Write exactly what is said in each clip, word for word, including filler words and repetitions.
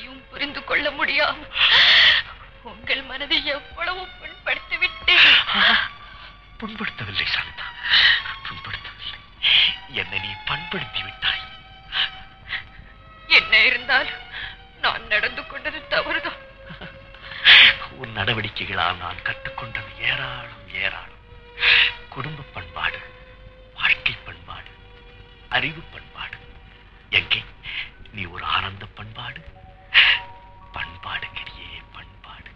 அதையும் புரிந்து கொள்ள முடியாமல் உங்கள் மனதை எவ்வளவு புண்படுத்தி விட்டேன். புண்படுத்தவில்லை சாந்தா, புண்படுத்தவில்லை. என்னை நீ பண்படுத்தி விட்டாய். என்ன இருந்தாலும் நான் நடந்து கொண்டது தவறுதான். உன் நடவடிக்கைகளால் நான் கற்றுக்கொண்டது ஏராளம் ஏராளம். குடும்ப பண்பாடு, வாழ்க்கை பண்பாடு, அறிவு பண்பாடு. எங்கே நீ ஒரு ஆனந்த பண்பாடு? பண்பாடு கிடையே பண்பாடு.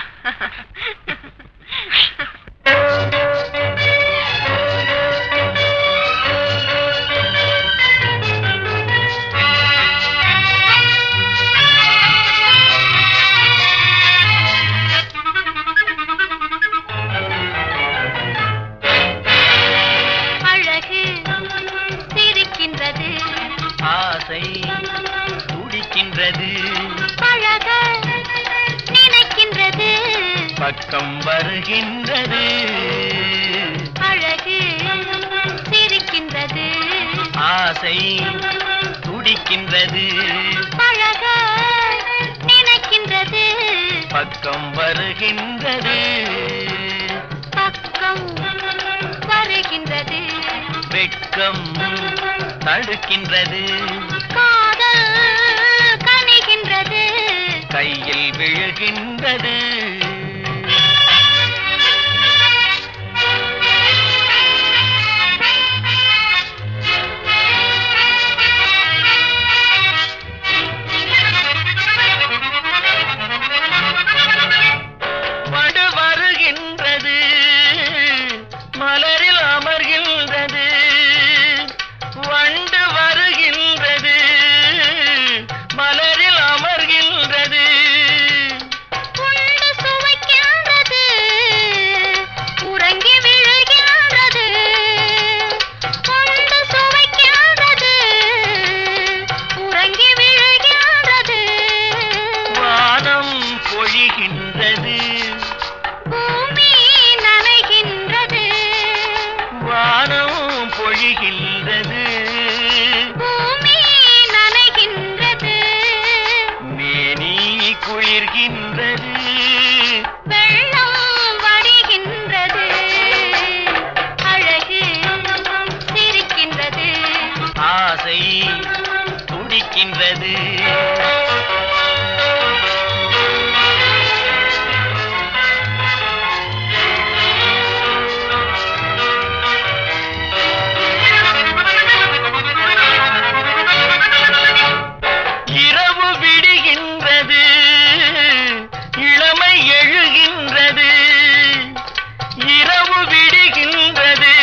துடிக்கின்றது, பழக நினைக்கின்றது, பக்கம் வருகின்றது. அழகு சிரிக்கின்றது, ஆசை துடிக்கின்றது, பழக நினைக்கின்றது, பக்கம் வருகின்றது. பக்கம் வருகின்றது, வெட்கம் தடுக்கின்றது, காதல் கனிகின்றது, கையில் விழுகின்றது. வடு வருகின்றது, மலரில் அமர்கின்றது, வண்டு வருகின்றது, மலரில் அமர்கின்றது, உண்டு சுவைக்கின்றது, உறங்கி விழுகின்றது, உண்டு சுவைக்கின்றது, உறங்கி விழுகின்றது. வானம் பொழிகின்றது, பூமி நனைகின்றது, வானம் பொழிகின்றது, பூமி நனைகின்றது, மேனி குளிர்கின்றது, வெள்ளம் வடிகின்றது. அழகு சிரிக்கின்றது, ஆசை துடிக்கின்றது. இரவு விடுகின்றது, இளமை எழுகின்றது, இரவு விடுகின்றது,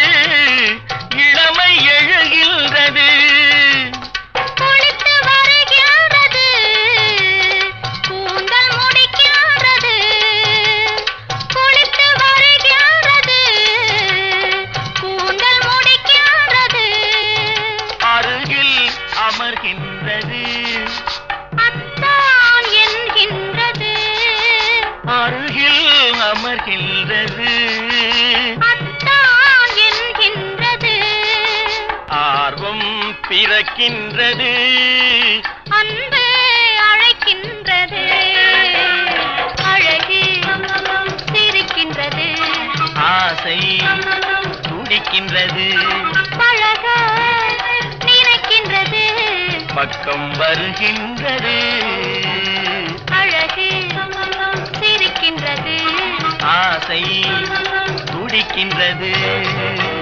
இளமை எழுகின்றது, குளித்து வருகின்றது, கூந்தல் முடிக்கின்றது, குளித்து வருகின்றது, கூந்தல் முடிக்கின்றது, அருகில் அமர்கின்றது, அத்தான் என்கின்றது, அருகில் அமர்கின்றது, அத்தான் என்கின்றது, ஆர்வம் பிறக்கின்றது, அன்பு அழைக்கின்றது. அழகு சிரிக்கின்றது, ஆசை துடிக்கின்றது, பழக நினைக்கின்றது, பக்கம் வருகின்றது. அழகு சிரிக்கின்றது, ஆசை துடிக்கின்றது.